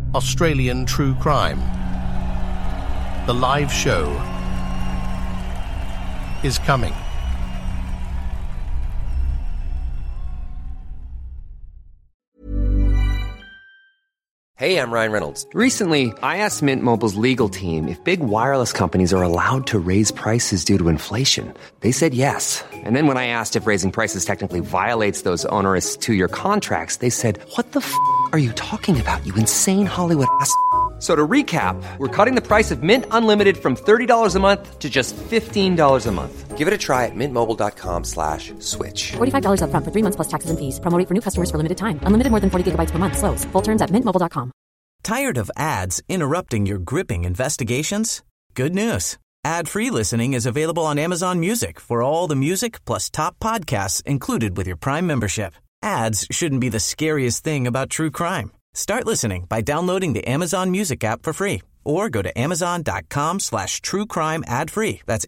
Australian True Crime. The live show is coming. Hey, I'm Ryan Reynolds. Recently, I asked Mint Mobile's legal team if big wireless companies are allowed to raise prices due to inflation. They said yes. And then when I asked if raising prices technically violates those onerous two-year contracts, they said, "What the f*** are you talking about, you insane Hollywood ass?" So to recap, we're cutting the price of Mint Unlimited from $30 a month to just $15 a month. Give it a try at mintmobile.com/switch. $45 up front for 3 months plus taxes and fees. Promo rate for new customers for limited time. Unlimited more than 40 gigabytes per month. Slows full terms at mintmobile.com. Tired of ads interrupting your gripping investigations? Good news. Ad-free listening is available on Amazon Music for all the music plus top podcasts included with your Prime membership. Ads shouldn't be the scariest thing about true crime. Start listening by downloading the Amazon Music app for free or go to amazon.com/truecrime ad-free. That's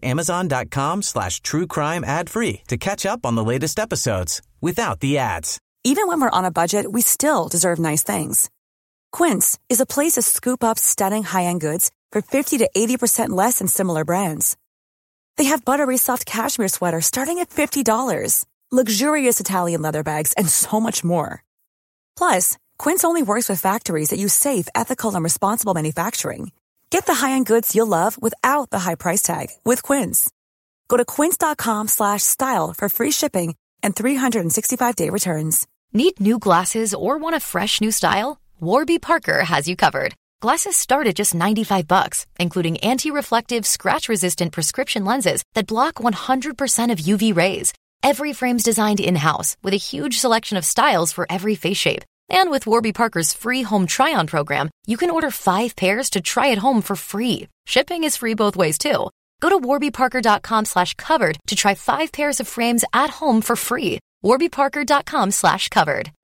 amazon.com/truecrime ad-free to catch up on the latest episodes without the ads. Even when we're on a budget, we still deserve nice things. Quince is a place to scoop up stunning high-end goods for 50 to 80% less than similar brands. They have buttery soft cashmere sweaters starting at $50, luxurious Italian leather bags, and so much more. Plus, Quince only works with factories that use safe, ethical, and responsible manufacturing. Get the high-end goods you'll love without the high price tag with Quince. Go to quince.com/style for free shipping and 365-day returns. Need new glasses or want a fresh new style? Warby Parker has you covered. Glasses start at just $95, including anti-reflective, scratch-resistant prescription lenses that block 100% of UV rays. Every frame's designed in-house with a huge selection of styles for every face shape. And with Warby Parker's free home try-on program, you can order 5 pairs to try at home for free. Shipping is free both ways, too. Go to warbyparker.com/covered to try 5 pairs of frames at home for free. warbyparker.com/covered.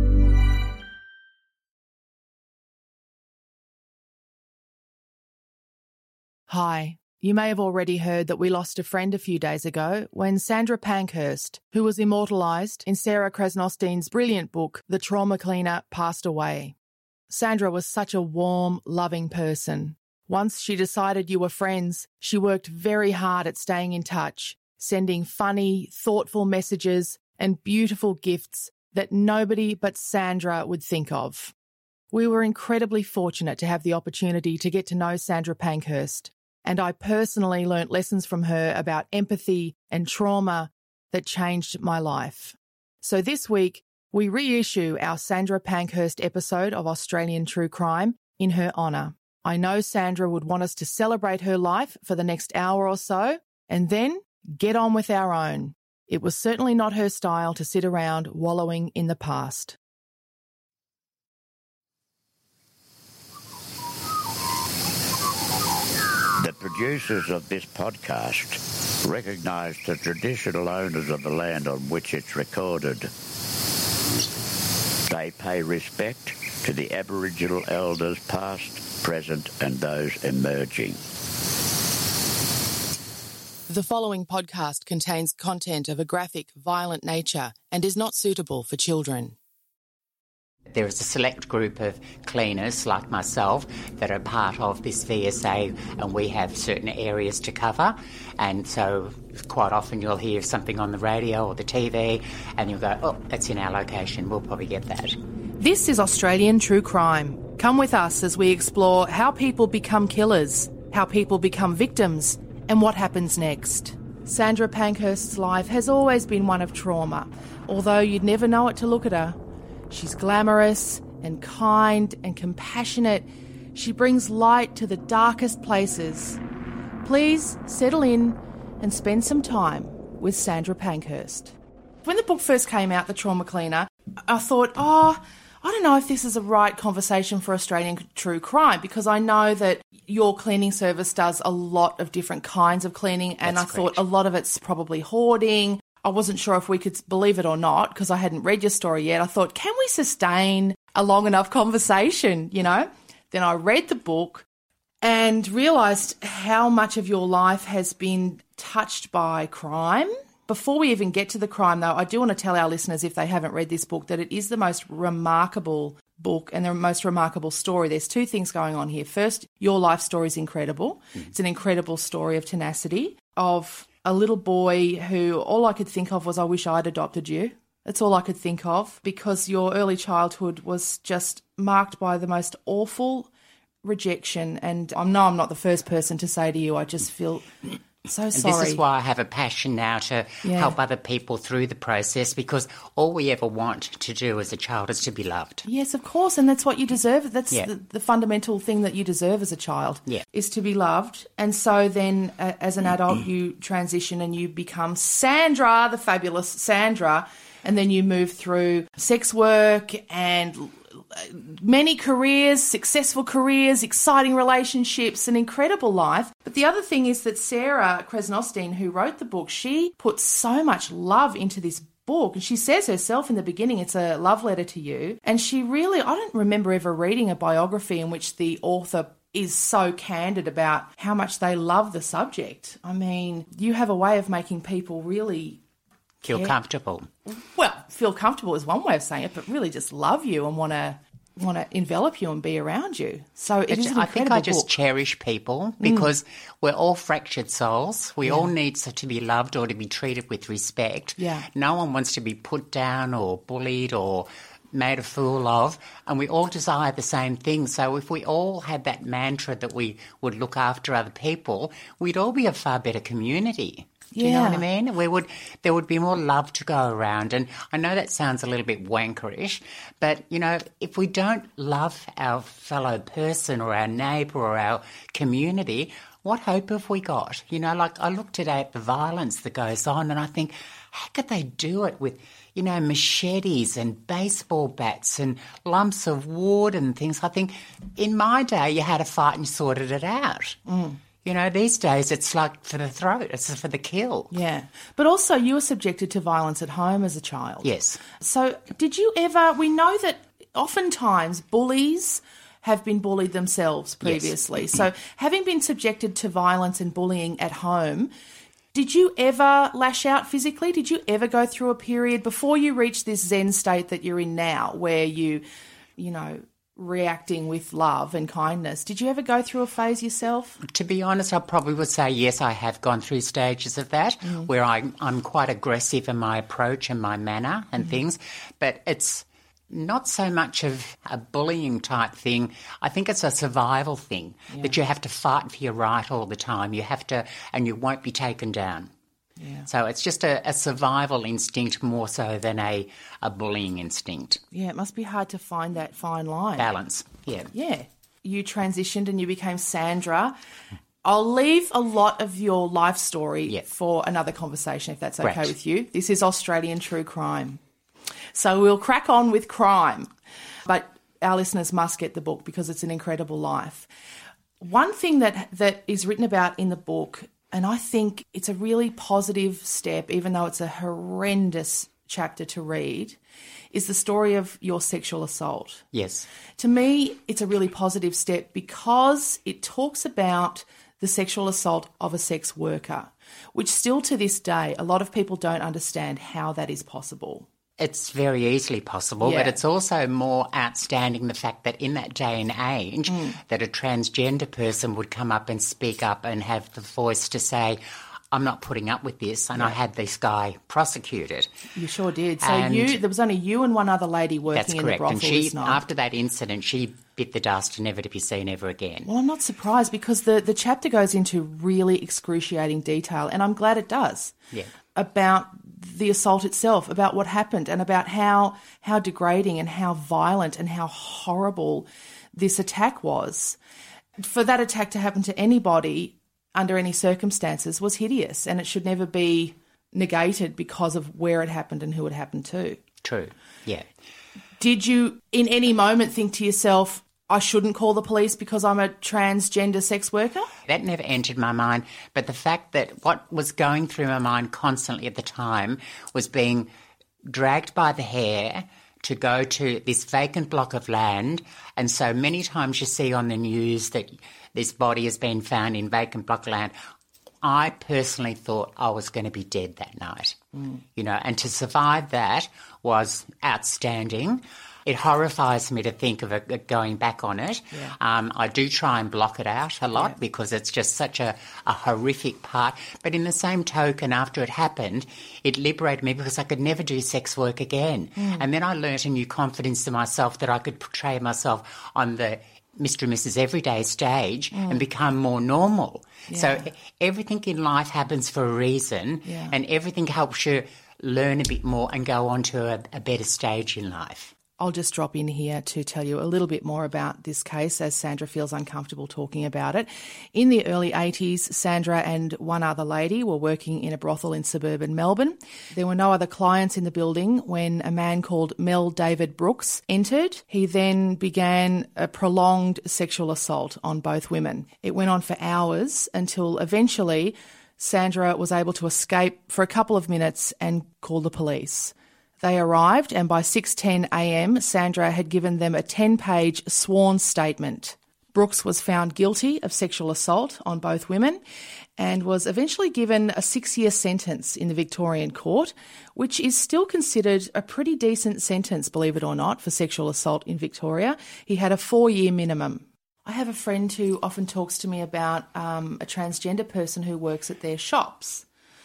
Hi. You may have already heard that we lost a friend a few days ago when Sandra Pankhurst, who was immortalised in Sarah Krasnostein brilliant book, The Trauma Cleaner, passed away. Sandra was such a warm, loving person. Once she decided you were friends, she worked very hard at staying in touch, sending funny, thoughtful messages and beautiful gifts that nobody but Sandra would think of. We were incredibly fortunate to have the opportunity to get to know Sandra Pankhurst, and I personally learnt lessons from her about empathy and trauma that changed my life. So this week, we reissue our Sandra Pankhurst episode of Australian True Crime in her honour. I know Sandra would want us to celebrate her life for the next hour or so, and then get on with our own. It was certainly not her style to sit around wallowing in the past. The producers of this podcast recognise the traditional owners of the land on which it's recorded. They pay respect to the Aboriginal elders past, present and those emerging. The following podcast contains content of a graphic, violent nature and is not suitable for children. There is a select group of cleaners like myself that are part of this VSA, and we have certain areas to cover, and so quite often you'll hear something on the radio or the TV and you'll go, oh, that's in our location, we'll probably get that. This is Australian True Crime. Come with us as we explore how people become killers, how people become victims, and what happens next. Sandra Pankhurst's life has always been one of trauma, although you'd never know it to look at her. She's glamorous and kind and compassionate. She brings light to the darkest places. Please settle in and spend some time with Sandra Pankhurst. When the book first came out, The Trauma Cleaner, I thought, I don't know if this is a right conversation for Australian true crime, because I know that your cleaning service does a lot of different kinds of cleaning, and That's I thought a lot of it's probably hoarding. I wasn't sure if we could believe it or not because I hadn't read your story yet. I thought, can we sustain a long enough conversation, you know? Then I read the book and realised how much of your life has been touched by crime. Before we even get to the crime, though, I do want to tell our listeners, if they haven't read this book, that it is the most remarkable book and the most remarkable story, there's two things going on here. First, your life story is incredible. It's an incredible story of tenacity, of a little boy who all I could think of was, I wish I'd adopted you. That's all I could think of, because your early childhood was just marked by the most awful rejection. And I know I'm not the first person to say to you, I just feel so sorry. And this is why I have a passion now to help other people through the process, because all we ever want to do as a child is to be loved. Yes, of course, and that's what you deserve. That's the fundamental thing that you deserve as a child, is to be loved. And so then as an adult you transition and you become Sandra, the fabulous Sandra, and then you move through sex work and many careers, successful careers, exciting relationships, an incredible life. But the other thing is that Sarah Krasnostein, who wrote the book, she put so much love into this book. And she says herself in the beginning, it's a love letter to you. And she really, I don't remember ever reading a biography in which the author is so candid about how much they love the subject. I mean, you have a way of making people really feel comfortable. Well, feel comfortable is one way of saying it, but really just love you and want to envelop you and be around you. So it is an incredible book. I think I just cherish people because we're all fractured souls. We all need to be loved or to be treated with respect. Yeah. No one wants to be put down or bullied or made a fool of, and we all desire the same thing. So if we all had that mantra that we would look after other people, we'd all be a far better community. Do you know what I mean? There would be more love to go around. And I know that sounds a little bit wankerish, but, you know, if we don't love our fellow person or our neighbour or our community, what hope have we got? You know, like I look today at the violence that goes on and I think, how could they do it with, you know, machetes and baseball bats and lumps of wood and things? I think in my day you had a fight and you sorted it out. You know, these days it's like for the throat, it's for the kill. Yeah. But also you were subjected to violence at home as a child. Yes. So did you ever, we know that oftentimes bullies have been bullied themselves previously. Yes. So having been subjected to violence and bullying at home, did you ever lash out physically? Did you ever go through a period before you reached this Zen state that you're in now where you know, reacting with love and kindness? Did you ever go through a phase yourself? To be honest, I probably would say yes, I have gone through stages of that where I'm quite aggressive in my approach and my manner and things, but it's not so much of a bullying type thing. I think it's a survival thing that you have to fight for your right all the time. You have to, and you won't be taken down. Yeah. So it's just a survival instinct more so than a bullying instinct. Yeah, it must be hard to find that fine line. Balance, yeah. Yeah. You transitioned and you became Sandra. I'll leave a lot of your life story for another conversation, if that's okay with you. This is Australian True Crime. So we'll crack on with crime. But our listeners must get the book because it's an incredible life. One thing that is written about in the book, and I think it's a really positive step, even though it's a horrendous chapter to read, is the story of your sexual assault. Yes. To me, it's a really positive step because it talks about the sexual assault of a sex worker, which still to this day, a lot of people don't understand how that is possible. It's very easily possible, but it's also more outstanding the fact that in that day and age that a transgender person would come up and speak up and have the voice to say, I'm not putting up with this, and I had this guy prosecuted. You sure did. So there was only you and one other lady working in the brothel this night. After that incident, she bit the dust, never to be seen ever again. Well, I'm not surprised because the chapter goes into really excruciating detail, and I'm glad it does, about the assault itself, about what happened and about how degrading and how violent and how horrible this attack was. For that attack to happen to anybody under any circumstances was hideous, and it should never be negated because of where it happened and who it happened to. True, yeah. Did you in any moment think to yourself, I shouldn't call the police because I'm a transgender sex worker? That never entered my mind, but the fact that what was going through my mind constantly at the time was being dragged by the hair to go to this vacant block of land, and so many times you see on the news that this body has been found in vacant block of land. I personally thought I was going to be dead that night, you know, and to survive that was outstanding. It horrifies me to think of it going back on it. Yeah. I do try and block it out a lot because it's just such a horrific part. But in the same token, after it happened, it liberated me because I could never do sex work again. And then I learnt a new confidence in myself that I could portray myself on the Mr. and Mrs. Everyday stage and become more normal. Yeah. So everything in life happens for a reason and everything helps you learn a bit more and go on to a better stage in life. I'll just drop in here to tell you a little bit more about this case as Sandra feels uncomfortable talking about it. In the early 80s, Sandra and one other lady were working in a brothel in suburban Melbourne. There were no other clients in the building when a man called Mel David Brooks entered. He then began a prolonged sexual assault on both women. It went on for hours until eventually Sandra was able to escape for a couple of minutes and call the police. They arrived, and by 6:10 a.m, Sandra had given them a 10-page sworn statement. Brooks was found guilty of sexual assault on both women and was eventually given a 6-year sentence in the Victorian court, which is still considered a pretty decent sentence, believe it or not, for sexual assault in Victoria. He had a 4-year minimum. I have a friend who often talks to me about a transgender person who works at their shops.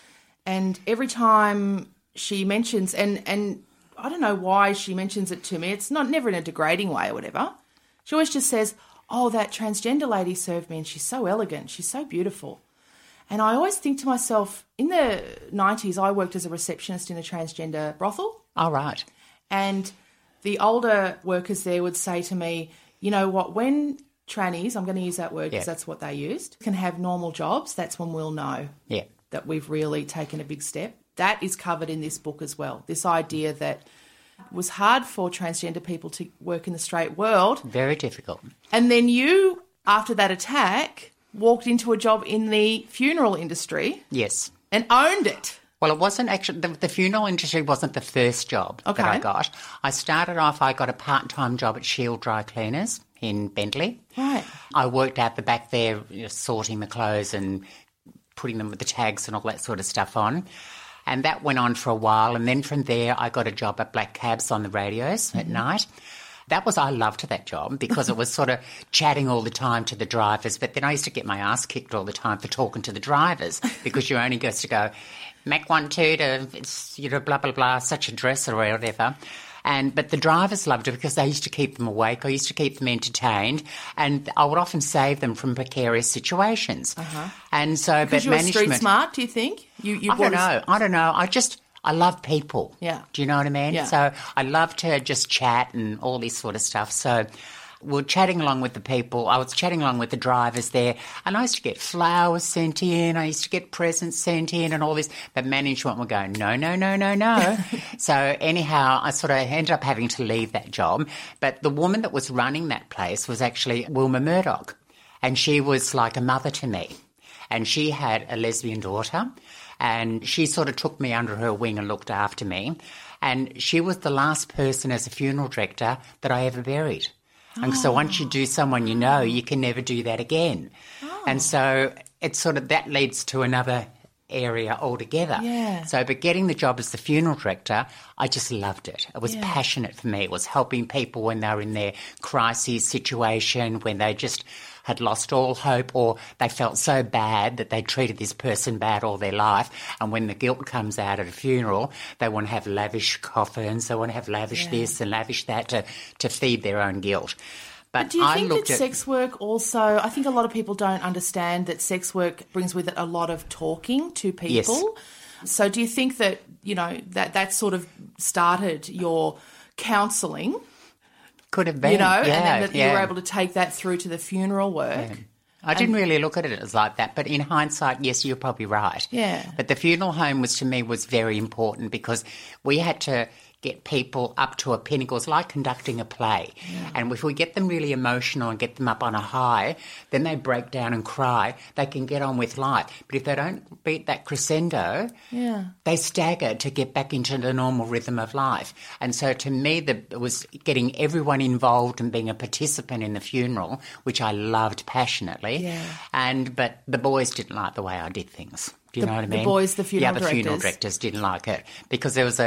And every time she mentions, and I don't know why she mentions it to me, it's never in a degrading way or whatever. She always just says, oh, that transgender lady served me and she's so elegant, she's so beautiful. And I always think to myself, in the 90s, I worked as a receptionist in a transgender brothel. Oh, right. And the older workers there would say to me, you know what, when trannies, I'm going to use that word because that's what they used, can have normal jobs, that's when we'll know that we've really taken a big step. That is covered in this book as well, this idea that it was hard for transgender people to work in the straight world. Very difficult. And then you, after that attack, walked into a job in the funeral industry. Yes. And owned it. Well, it wasn't actually, the funeral industry wasn't the first job that I got. I started off, I got a part-time job at Shield Dry Cleaners in Bentley. Right. I worked out the back there, sorting the clothes and putting them with the tags and all that sort of stuff on. And that went on for a while. And then from there, I got a job at Black Cabs on the radios at night. I loved that job because it was sort of chatting all the time to the drivers. But then I used to get my ass kicked all the time for talking to the drivers because you're only supposed to go, Mac 1 2 to, blah, blah, blah, such address or whatever. But the drivers loved it because they used to keep them awake. I used to keep them entertained, and I would often save them from precarious situations. And so, because but you were street smart, do you think? I don't know. I love people. Yeah. Do you know what I mean? Yeah. So I love to just chat and all this sort of stuff. So we're chatting along with the people. I was chatting along with the drivers there, and I used to get flowers sent in. I used to get presents sent in and all this. But management would go, no. So anyhow, I sort of ended up having to leave that job. But the woman that was running that place was actually Wilma Murdoch, and she was like a mother to me. And she had a lesbian daughter, and she sort of took me under her wing and looked after me. And she was the last person as a funeral director that I ever buried. And so once you do someone you know, you can never do that again. And so it's sort of, that leads to another area altogether. Yeah. So, but getting the job as the funeral director, I just loved it. It was passionate for me. It was helping people when they were in their crisis situation, when they just had lost all hope, or they felt so bad that they treated this person bad all their life. And when the guilt comes out at a funeral, they want to have lavish coffins, they want to have lavish this and lavish that to feed their own guilt. But do you think that sex work also, I think a lot of people don't understand that sex work brings with it a lot of talking to people. Yes. So do you think that, that sort of started your counselling? Could have been, and then that you were able to take that through to the funeral work. Yeah. I didn't really look at it as like that, but in hindsight, yes, you're probably right. Yeah. But the funeral home to me was very important because we had to get people up to a pinnacle. It's like conducting a play. Yeah. And if we get them really emotional and get them up on a high, then they break down and cry. They can get on with life. But if they don't beat that crescendo, they stagger to get back into the normal rhythm of life. And so to me, it was getting everyone involved and being a participant in the funeral, which I loved passionately. Yeah. But the boys didn't like the way I did things. Do you know what I mean? The boys, the funeral directors. The funeral directors didn't like it because there was a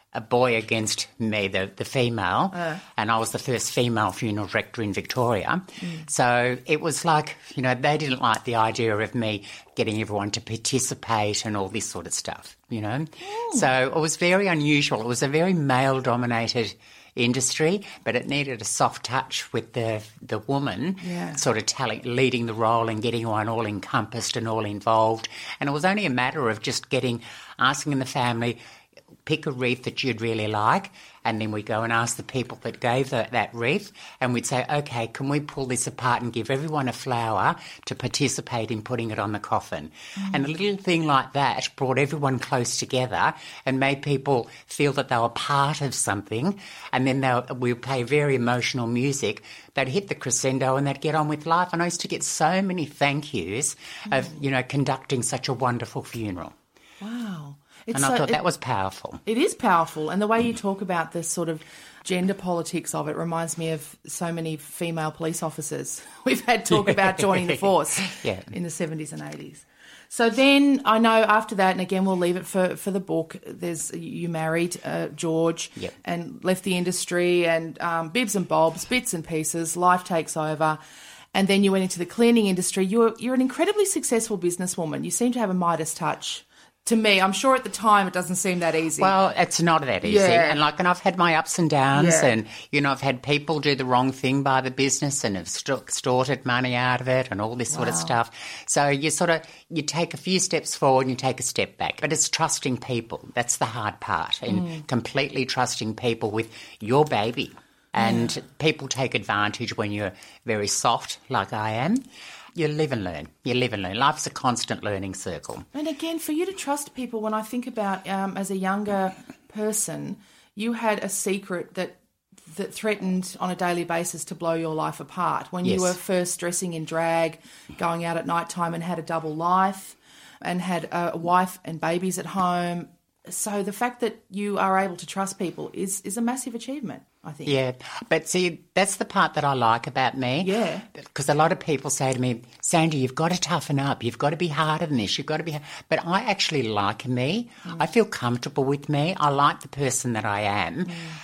a boy against me, the female, and I was the first female funeral director in Victoria. So it was like, they didn't like the idea of me getting everyone to participate and all this sort of stuff, So it was very unusual. It was a very male-dominated industry, but it needed a soft touch with the woman sort of leading the role and getting one all encompassed and all involved. And it was only a matter of just asking the family, pick a wreath that you'd really like, and then we go and ask the people that gave that wreath, and we'd say, okay, can we pull this apart and give everyone a flower to participate in putting it on the coffin? And a little thing like that brought everyone close together and made people feel that they were part of something, and then we would play very emotional music. They'd hit the crescendo and they'd get on with life, and I used to get so many thank yous of, conducting such a wonderful funeral. Wow. And I thought that was powerful. It is powerful. And the way you talk about the sort of gender politics of it reminds me of so many female police officers we've had talk about joining the force in the 70s and 80s. So then I know after that, and again we'll leave it for the book, you married George and left the industry and bibs and bobs, bits and pieces, life takes over. And then you went into the cleaning industry. You're an incredibly successful businesswoman. You seem to have a Midas touch. To me, I'm sure at the time it doesn't seem that easy. Well, it's not that easy. Yeah. And I've had my ups and downs and, I've had people do the wrong thing by the business and have extorted money out of it and all this sort of stuff. So you take a few steps forward and you take a step back. But it's trusting people. That's the hard part, and completely trusting people with your baby. And people take advantage when you're very soft like I am. You live and learn. Life's a constant learning circle. And again, for you to trust people, when I think about as a younger person, you had a secret that threatened on a daily basis to blow your life apart. When you were first dressing in drag, going out at night time and had a double life and had a wife and babies at home. So the fact that you are able to trust people is a massive achievement, I think. Yeah, but see, that's the part that I like about me. Yeah. Because a lot of people say to me, Sandra, you've got to toughen up. You've got to be harder than this. You've got to be... But I actually like me. I feel comfortable with me. I like the person that I am.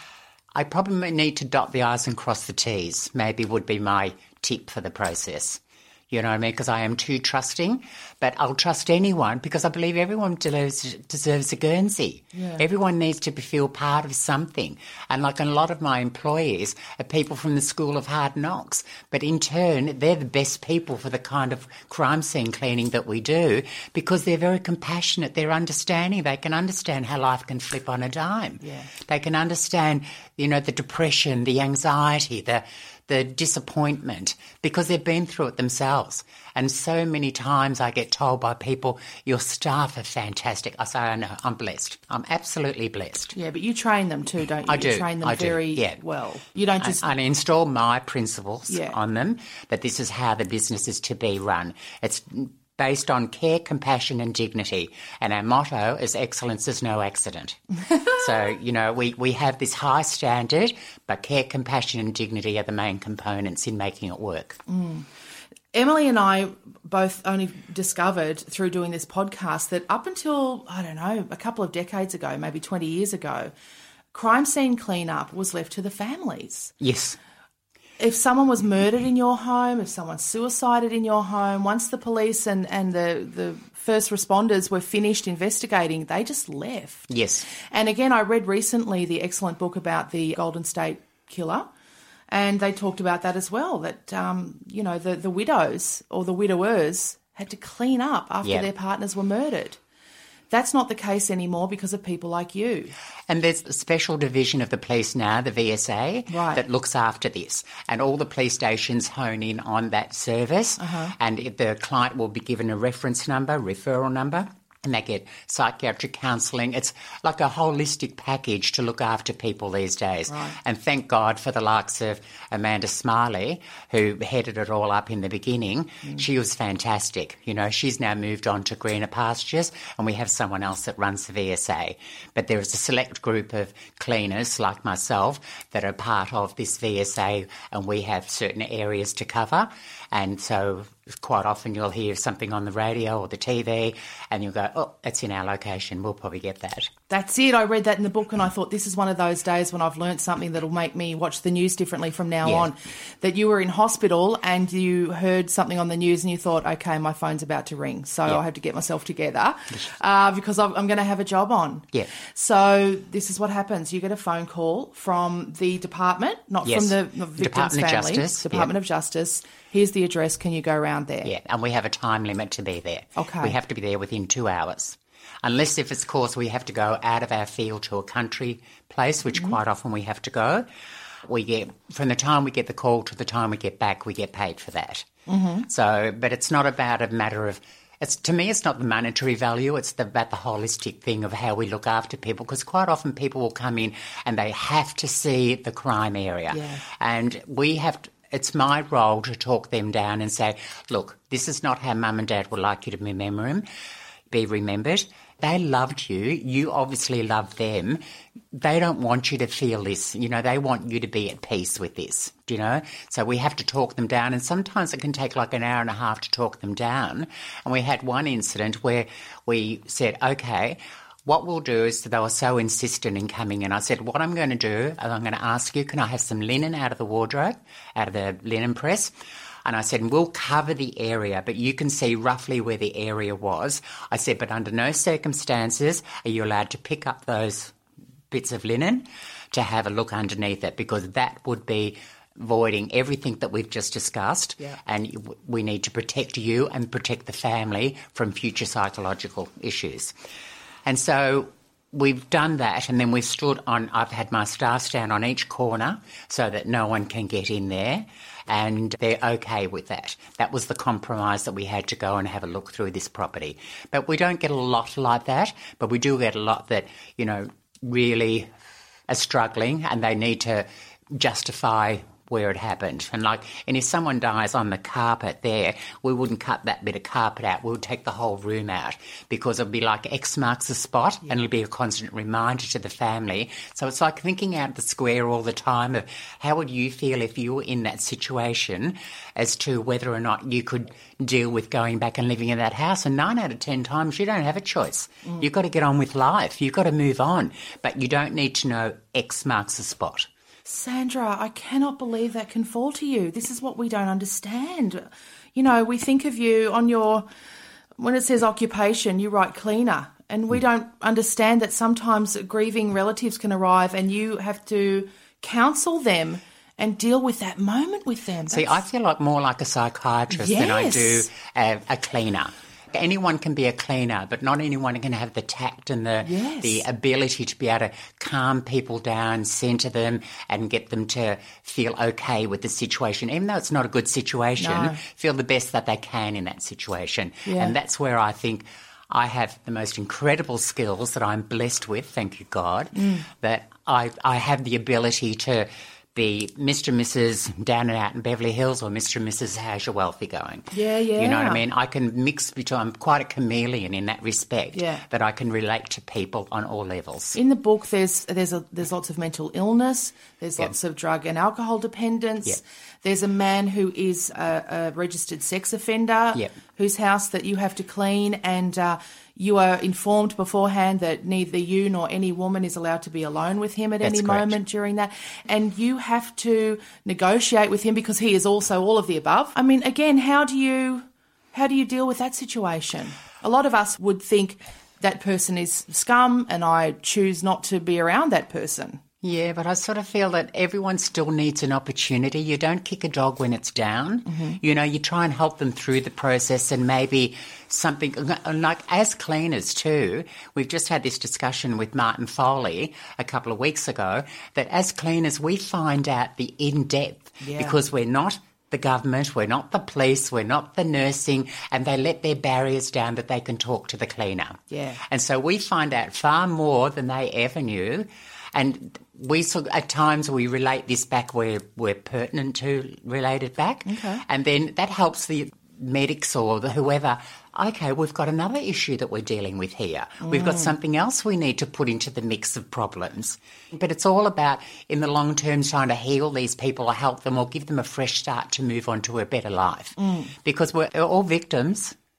I probably need to dot the I's and cross the T's, maybe would be my tip for the process. You know what I mean? Because I am too trusting, but I'll trust anyone because I believe everyone deserves a Guernsey. Yeah. Everyone needs to feel part of something. And a lot of my employees are people from the School of Hard Knocks, but in turn, they're the best people for the kind of crime scene cleaning that we do because they're very compassionate. They're understanding. They can understand how life can flip on a dime. Yeah. They can understand, the depression, the anxiety, the disappointment, because they've been through it themselves. And so many times I get told by people, your staff are fantastic. I say, I know, I'm blessed. I'm absolutely blessed. Yeah, but you train them too, don't you? I do. You train them very well. You don't just... I install my principles on them, that this is how the business is to be run. It's based on care, compassion and dignity. And our motto is excellence is no accident. So, we have this high standard, but care, compassion and dignity are the main components in making it work. Emily and I both only discovered through doing this podcast that up until, I don't know, a couple of decades ago, maybe 20 years ago, crime scene cleanup was left to the families. Yes. If someone was murdered in your home, if someone suicided in your home, once the police and the first responders were finished investigating, they just left. Yes. And again, I read recently the excellent book about the Golden State Killer, and they talked about that as well, that, the widows or the widowers had to clean up after their partners were murdered. That's not the case anymore because of people like you. And there's a special division of the police now, the VSA, that looks after this. And all the police stations hone in on that service. And the client will be given a reference number, referral number, and they get psychiatric counselling. It's like a holistic package to look after people these days. Right. And thank God for the likes of Amanda Smiley, who headed it all up in the beginning. She was fantastic. She's now moved on to greener pastures, and we have someone else that runs the VSA. But there is a select group of cleaners like myself that are part of this VSA, and we have certain areas to cover. And so quite often you'll hear something on the radio or the TV and you'll go, oh, it's in our location, we'll probably get that. That's it. I read that in the book and I thought this is one of those days when I've learnt something that'll make me watch the news differently from now on. That you were in hospital and you heard something on the news and you thought, okay, my phone's about to ring, so I have to get myself together because I'm going to have a job on. Yeah. So this is what happens. You get a phone call from the department, not from the victim's Department family. of Justice. Department of Justice. Here's the address. Can you go around there? Yeah, and we have a time limit to be there. Okay. We have to be there within 2 hours. Unless if it's, of course, we have to go out of our field to a country place, which quite often we have to go. We get, from the time we get the call to the time we get back, we get paid for that. So, but it's not about a matter of, to me, it's not the monetary value, it's about the holistic thing of how we look after people, because quite often people will come in and they have to see the crime area. Yeah. And we have to, it's my role to talk them down and say, look, this is not how Mum and Dad would like you to be remembered. They loved you. You obviously love them. They don't want you to feel this. You know, they want you to be at peace with this, you know. So we have to talk them down, and sometimes it can take like an hour and a half to talk them down. And we had one incident where we said, okay, what we'll do is, they were so insistent in coming in. I said, what I'm going to do is I'm going to ask you, can I have some linen out of the wardrobe, out of the linen press? And I said, we'll cover the area, but you can see roughly where the area was. I said, but under no circumstances are you allowed to pick up those bits of linen to have a look underneath it, because that would be voiding everything that we've just discussed. Yeah. And we need to protect you and protect the family from future psychological issues. And so we've done that, and then we've stood on, I've had my staff stand on each corner so that no one can get in there, and they're okay with that. That was the compromise that we had to go and have a look through this property. But we don't get a lot like that, but we do get a lot that, you know, really are struggling and they need to justify where it happened. And if someone dies on the carpet there, we wouldn't cut that bit of carpet out. We would take the whole room out, because it'll be like X marks the spot, and it'll be a constant reminder to the family. So it's like thinking out the square all the time of how would you feel if you were in that situation, as to whether or not you could deal with going back and living in that house. And 9 out of 10 times you don't have a choice. You've got to get on with life. You've got to move on. But you don't need to know X marks the spot. Sandra, I cannot believe that can fall to you. This is what we don't understand. You know, we think of you on when it says occupation, you write cleaner. And we don't understand that sometimes grieving relatives can arrive and you have to counsel them and deal with that moment with them. See, I feel more like a psychiatrist than I do a cleaner. Anyone can be a cleaner, but not anyone can have the tact and the ability to be able to calm people down, centre them and get them to feel okay with the situation. Even though it's not a good situation, feel the best that they can in that situation. Yeah. And that's where I think I have the most incredible skills that I'm blessed with, thank you God, that I have the ability to be Mr. and Mrs. down and out in Beverly Hills, or Mr. and Mrs. how's your wealthy going? Yeah. You know what I mean? I can mix between, I'm quite a chameleon in that respect, that I can relate to people on all levels. In the book, there's lots of mental illness, there's lots of drug and alcohol dependence. There's a man who is a registered sex offender whose house that you have to clean, and you are informed beforehand that neither you nor any woman is allowed to be alone with him at any moment during that. And you have to negotiate with him because he is also all of the above. I mean, again, how do you deal with that situation? A lot of us would think that person is scum and I choose not to be around that person. Yeah, but I sort of feel that everyone still needs an opportunity. You don't kick a dog when it's down. Mm-hmm. You know, you try and help them through the process, and maybe something like as cleaners too. We've just had this discussion with Martin Foley a couple of weeks ago that as cleaners we find out the in-depth because we're not the government, we're not the police, we're not the nursing, and they let their barriers down that they can talk to the cleaner. Yeah. And so we find out far more than they ever knew. And we at times we relate this back where we're pertinent to relate it back. Okay. And then that helps the medics or whoever, okay, we've got another issue that we're dealing with here. We've got something else we need to put into the mix of problems. But it's all about, in the long term, trying to heal these people or help them or give them a fresh start to move on to a better life. Because we're all victims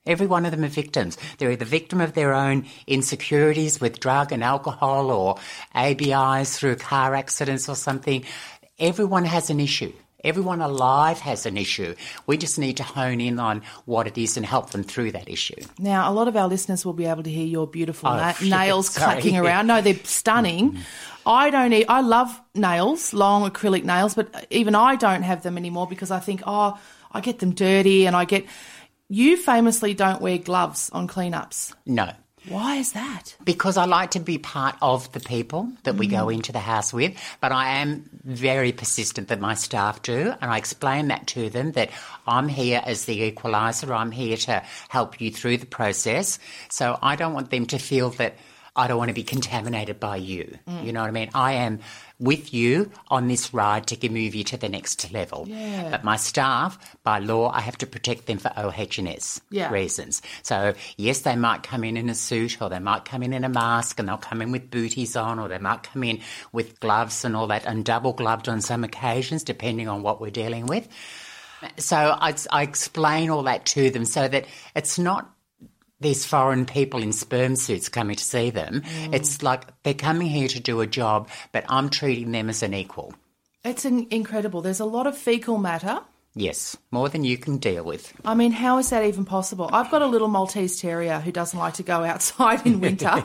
Every one of them are victims. They're either victim of their own insecurities with drug and alcohol or ABIs through car accidents or something. Everyone has an issue. Everyone alive has an issue. We just need to hone in on what it is and help them through that issue. Now, a lot of our listeners will be able to hear your beautiful nails clacking around. No, they're stunning. I love nails, long acrylic nails, but even I don't have them anymore because I think, I get them dirty and You famously don't wear gloves on cleanups. No. Why is that? Because I like to be part of the people that we go into the house with, but I am very persistent that my staff do, and I explain that to them, that I'm here as the equaliser, I'm here to help you through the process. So I don't want them to feel that I don't want to be contaminated by you. You know what I mean? I am with you on this ride to move you to the next level. Yeah. But my staff, by law, I have to protect them for OH&S reasons. So, yes, they might come in a suit, or they might come in a mask, and they'll come in with booties on, or they might come in with gloves and all that, and double gloved on some occasions, depending on what we're dealing with. So I explain all that to them so that it's not these foreign people in sperm suits coming to see them. It's like they're coming here to do a job, but I'm treating them as an equal. It's incredible. There's a lot of faecal matter. Yes, more than you can deal with. I mean, how is that even possible? I've got a little Maltese Terrier who doesn't like to go outside in winter.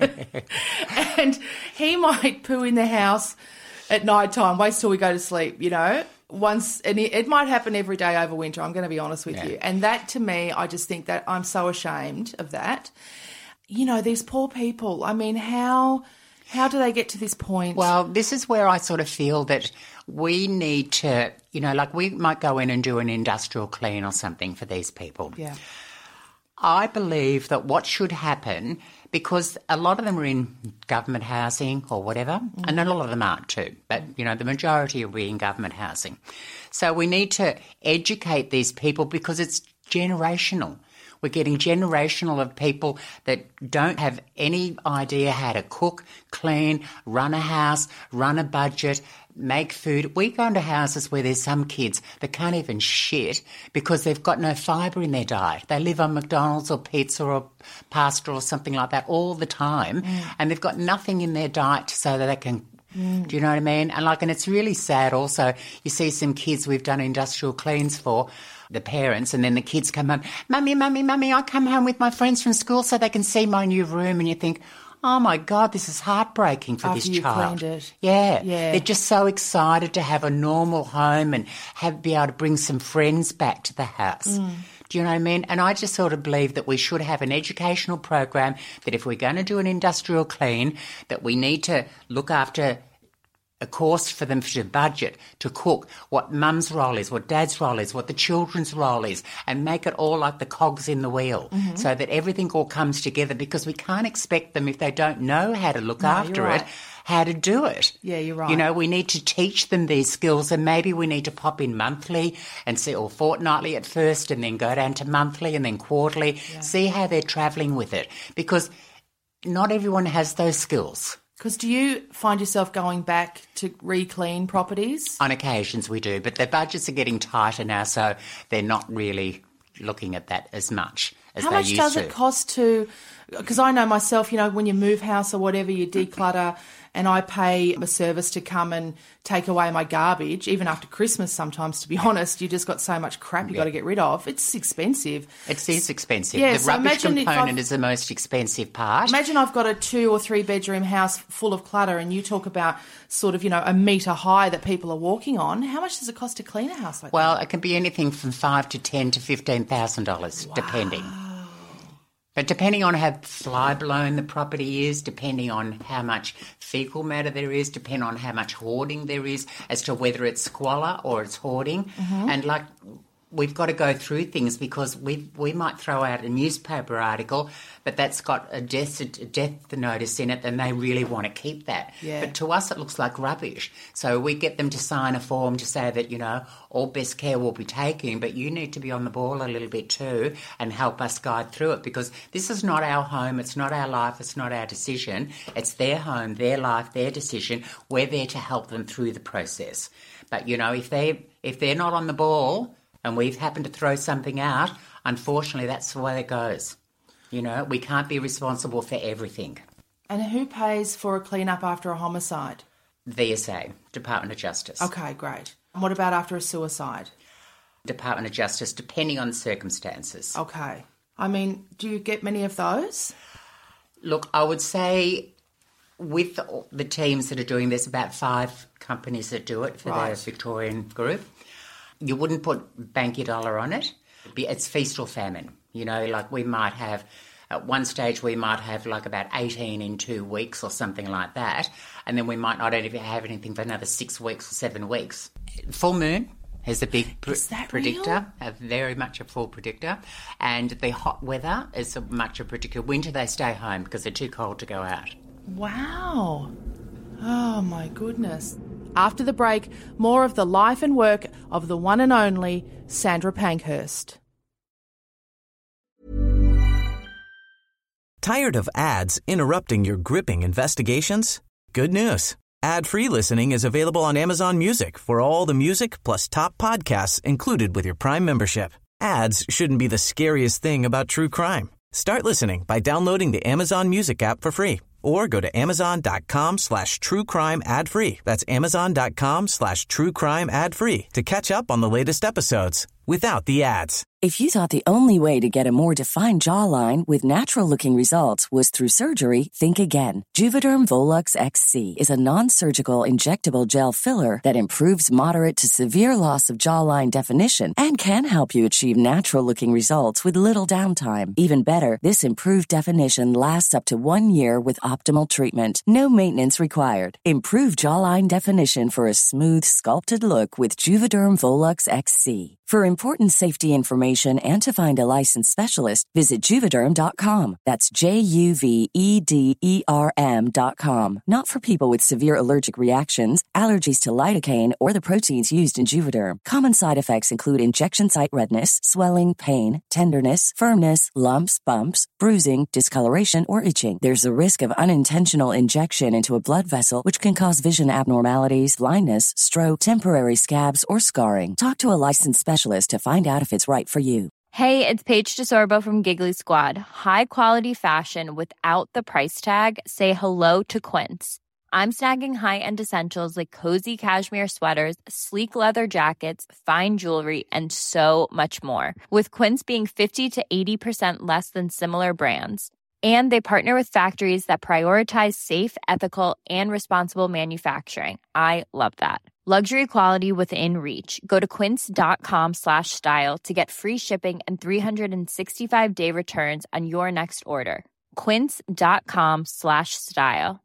And he might poo in the house at night time, waits till we go to sleep, once, and it might happen every day over winter, I'm going to be honest with you. And that, to me, I just think that I'm so ashamed of that. These poor people, I mean, how do they get to this point? Well, this is where I sort of feel that we need to, we might go in and do an industrial clean or something for these people. Yeah. I believe that what should happen, because a lot of them are in government housing or whatever, and a lot of them aren't too, but, the majority will be in government housing. So we need to educate these people because it's generational. We're getting generational of people that don't have any idea how to cook, clean, run a house, run a budget, make food. We go into houses where there's some kids that can't even shit because they've got no fibre in their diet. They live on McDonald's or pizza or pasta or something like that all the time, and they've got nothing in their diet so that they can. Do you know what I mean? And it's really sad also. You see some kids we've done industrial cleans for, the parents, and then the kids come home, Mummy, I come home with my friends from school so they can see my new room, and you think, oh my God, this is heartbreaking for this child. After you cleaned it. Yeah. They're just so excited to have a normal home and be able to bring some friends back to the house. Do you know what I mean? And I just sort of believe that we should have an educational program that if we're going to do an industrial clean, that we need to look after a course for them to budget, to cook, what mum's role is, what dad's role is, what the children's role is, and make it all like the cogs in the wheel so that everything all comes together, because we can't expect them, if they don't know how to look after it, how to do it. Yeah, you're right. We need to teach them these skills, and maybe we need to pop in monthly and see, or fortnightly at first, and then go down to monthly and then quarterly, see how they're travelling with it, because not everyone has those skills. Because do you find yourself going back to re-clean properties? On occasions we do, but their budgets are getting tighter now, so they're not really looking at that as much as they used to. How much does it cost to... Because I know myself, when you move house or whatever, you declutter, and I pay a service to come and take away my garbage, even after Christmas sometimes, to be honest. You just got so much crap you got to get rid of. It's expensive. It is expensive. Yeah, the rubbish component is the most expensive part. Imagine I've got a 2 or 3 bedroom house full of clutter, and you talk about sort of, a metre high that people are walking on. How much does it cost to clean a house like that? Well, it can be anything from $5,000 to $10,000 to $15,000, depending. But depending on how fly-blown the property is, depending on how much fecal matter there is, depending on how much hoarding there is, as to whether it's squalor or it's hoarding. And we've got to go through things, because we might throw out a newspaper article, but that's got a death notice in it, and they really want to keep that. Yeah. But to us it looks like rubbish. So we get them to sign a form to say that, all best care will be taken, but you need to be on the ball a little bit too and help us guide through it, because this is not our home, it's not our life, it's not our decision. It's their home, their life, their decision. We're there to help them through the process. But, if they're not on the ball, and we've happened to throw something out, unfortunately, that's the way it goes. You know, we can't be responsible for everything. And who pays for a clean-up after a homicide? VSA, Department of Justice. Okay, great. And what about after a suicide? Department of Justice, depending on the circumstances. Okay. I mean, do you get many of those? Look, I would say with the teams that are doing this, about 5 companies that do it for the Victorian group. You wouldn't put bank your dollar on it. It's feast or famine. You know, like we might have, at one stage we might have like about 18 in 2 weeks or something like that, and then we might not even have anything for another 6 weeks or 7 weeks. Full moon is a big predictor, very much a full predictor, and the hot weather is much a predictor. Winter they stay home because they're too cold to go out. Wow. Oh, my goodness. After the break, more of the life and work of the one and only Sandra Pankhurst. Tired of ads interrupting your gripping investigations? Good news. Ad-free listening is available on Amazon Music for all the music plus top podcasts included with your Prime membership. Ads shouldn't be the scariest thing about true crime. Start listening by downloading the Amazon Music app for free or go to amazon.com/truecrime ad-free. That's amazon.com/truecrime ad-free to catch up on the latest episodes without the ads. If you thought the only way to get a more defined jawline with natural-looking results was through surgery, think again. Juvederm Volux XC is a non-surgical injectable gel filler that improves moderate to severe loss of jawline definition and can help you achieve natural-looking results with little downtime. Even better, this improved definition lasts up to 1 year with optimal treatment. No maintenance required. Improve jawline definition for a smooth, sculpted look with Juvederm Volux XC. For important safety information and to find a licensed specialist, visit Juvederm.com. That's JUVEDERM.com. Not for people with severe allergic reactions, allergies to lidocaine, or the proteins used in Juvederm. Common side effects include injection site redness, swelling, pain, tenderness, firmness, lumps, bumps, bruising, discoloration, or itching. There's a risk of unintentional injection into a blood vessel, which can cause vision abnormalities, blindness, stroke, temporary scabs, or scarring. Talk to a licensed specialist to find out if it's right for you. Hey, it's Paige DeSorbo from Giggly Squad. High quality fashion without the price tag. Say hello to Quince. I'm snagging high-end essentials like cozy cashmere sweaters, sleek leather jackets, fine jewelry, and so much more. With Quince being 50 to 80% less than similar brands. And they partner with factories that prioritize safe, ethical, and responsible manufacturing. I love that. Luxury quality within reach. Go to quince.com/style to get free shipping and 365-day returns on your next order. Quince.com/style.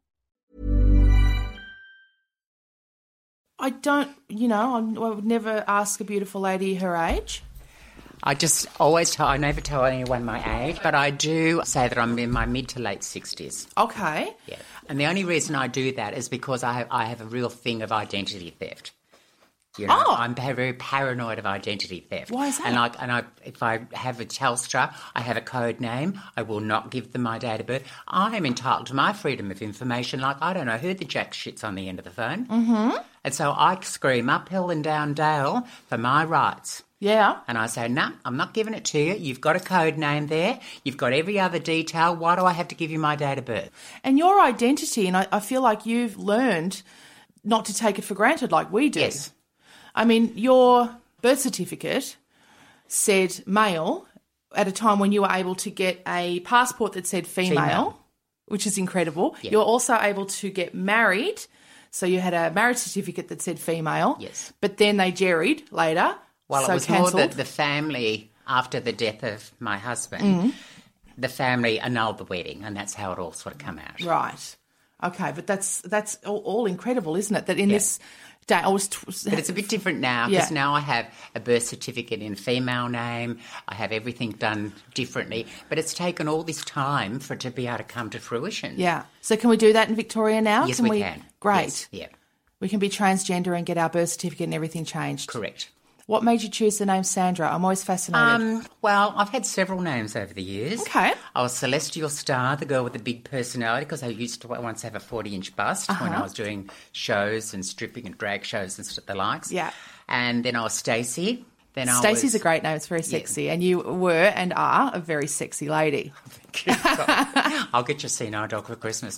I don't, I would never ask a beautiful lady her age. I just always I never tell anyone my age, but I do say that I'm in my mid to late 60s. Okay. Yeah. And the only reason I do that is because I have a real thing of identity theft. You know, I'm very paranoid of identity theft. Why is that? And if I have a Telstra, I have a code name. I will not give them my date of birth. I am entitled to my freedom of information. Like, I don't know who the jack shit's on the end of the phone. Mm-hmm. And so I scream uphill and down dale for my rights. Yeah. And I say, no, I'm not giving it to you. You've got a code name there. You've got every other detail. Why do I have to give you my date of birth? And your identity, and I feel like you've learned not to take it for granted like we do. Yes. I mean, your birth certificate said male at a time when you were able to get a passport that said female. Which is incredible. Yeah. You're also able to get married. So you had a marriage certificate that said female. Yes. But then they jerried later. Well, so it was cancelled. more that the family, after the death of my husband, the family annulled the wedding, and that's how it all sort of come out. Right. Okay, but that's all incredible, isn't it? That in this day, but it's a bit different now because now I have a birth certificate in female name. I have everything done differently, but it's taken all this time for it to be able to come to fruition. Yeah. So can we do that in Victoria now? Yes, we can. Great. Yes, yeah. We can be transgender and get our birth certificate and everything changed. Correct. What made you choose the name Sandra? I'm always fascinated. Well, I've had several names over the years. Okay. I was Celestial Star, the girl with the big personality, because I used to once have a 40-inch bust when I was doing shows and stripping and drag shows and the likes. Yeah. And then I was Stacey, then Stacey's a great name. It's very sexy. Yeah. And you were and are a very sexy lady. I'll get your senile dog for Christmas.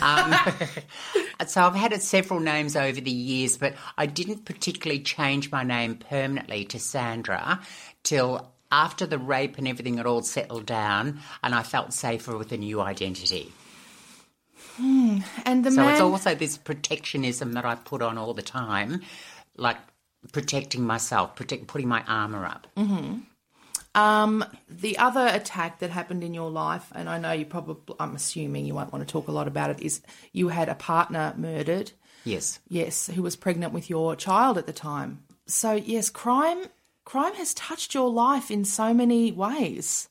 So I've had several names over the years, but I didn't particularly change my name permanently to Sandra till after the rape and everything had all settled down and I felt safer with a new identity. And so it's also this protectionism that I put on all the time, like protecting myself, putting my armour up. The other attack that happened in your life, and I know I'm assuming you won't want to talk a lot about it, is you had a partner murdered. Yes. Yes, who was pregnant with your child at the time. So, yes, crime has touched your life in so many ways.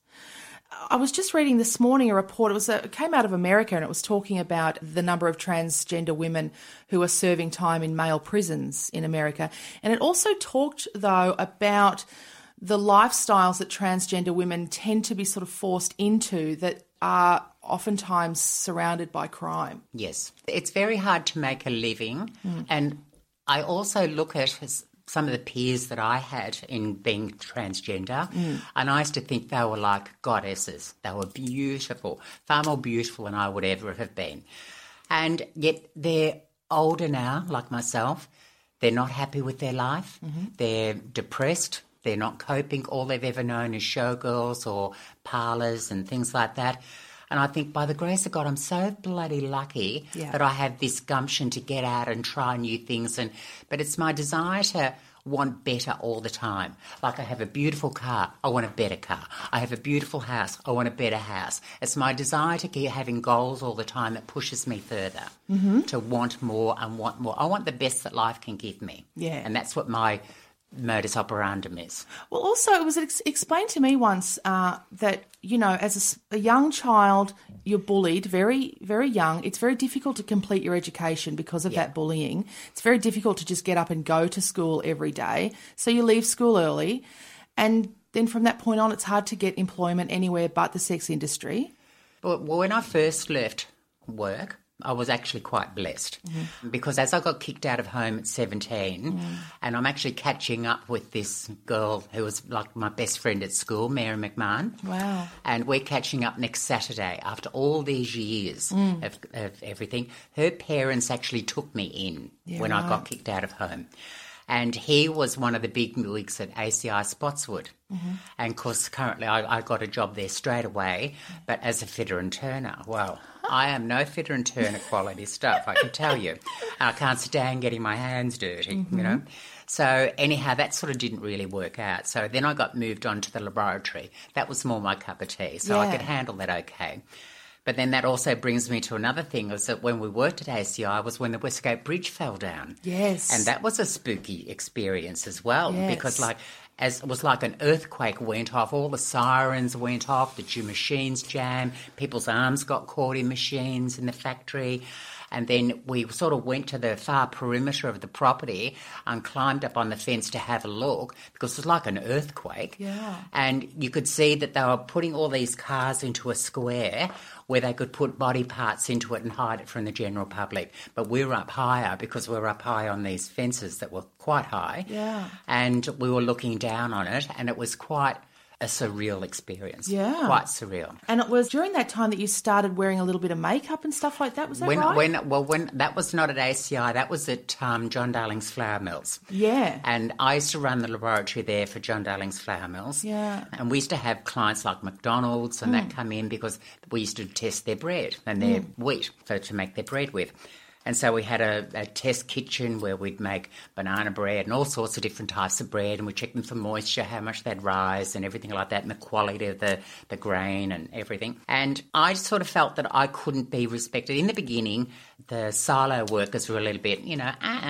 I was just reading this morning a report. It came out of America, and it was talking about the number of transgender women who are serving time in male prisons in America. And it also talked, though, about the lifestyles that transgender women tend to be sort of forced into that are oftentimes surrounded by crime. Yes. It's very hard to make a living. And I also look at some of the peers that I had in being transgender, and I used to think they were like goddesses. They were beautiful, far more beautiful than I would ever have been. And yet they're older now, like myself. They're not happy with their life. They're depressed. They're not coping. All they've ever known is showgirls or parlours and things like that. And I think by the grace of God, I'm so bloody lucky that I have this gumption to get out and try new things. But it's my desire to want better all the time. Like I have a beautiful car, I want a better car. I have a beautiful house, I want a better house. It's my desire to keep having goals all the time that pushes me further, to want more and want more. I want the best that life can give me. Yeah. And that's what my modus operandum is. Well, also, it was explained to me once that, you know, as a young child, you're bullied very, very young. It's very difficult to complete your education because of that bullying. It's very difficult to just get up and go to school every day. So you leave school early. And then from that point on, it's hard to get employment anywhere but the sex industry. Well, when I first left work, I was actually quite blessed because as I got kicked out of home at 17 and I'm actually catching up with this girl who was like my best friend at school, Mary McMahon. Wow. And we're catching up next Saturday after all these years of everything. Her parents actually took me in when I got kicked out of home. And he was one of the big wigs at ACI Spotswood. And, of course, currently I got a job there straight away, but as a fitter and turner, well, I am no fitter and turner quality stuff, I can tell you. I can't stand getting my hands dirty, you know. So, anyhow, that sort of didn't really work out. So then I got moved on to the laboratory. That was more my cup of tea, so I could handle that okay. But then that also brings me to another thing, was that when we worked at ACI was when the Westgate Bridge fell down. Yes. And that was a spooky experience as well because, like, as it was like an earthquake went off, all the sirens went off, the machines jammed, people's arms got caught in machines in the factory. And then we sort of went to the far perimeter of the property and climbed up on the fence to have a look because it was like an earthquake. Yeah. And you could see that they were putting all these cars into a square where they could put body parts into it and hide it from the general public. But we were up higher because we were up high on these fences that were quite high. Yeah. And we were looking down on it and it was quite a surreal experience. Yeah. Quite surreal. And it was during that time that you started wearing a little bit of makeup and stuff like that, was that right? When that was not at ACI, that was at John Darling's Flour Mills. Yeah. And I used to run the laboratory there for John Darling's Flour Mills. Yeah. And we used to have clients like McDonald's and that come in because we used to test their bread and their wheat, so to make their bread with. And so we had a test kitchen where we'd make banana bread and all sorts of different types of bread, and we'd check them for moisture, how much they'd rise and everything like that, and the quality of the grain and everything. And I sort of felt that I couldn't be respected. In the beginning, the silo workers were a little bit, you know,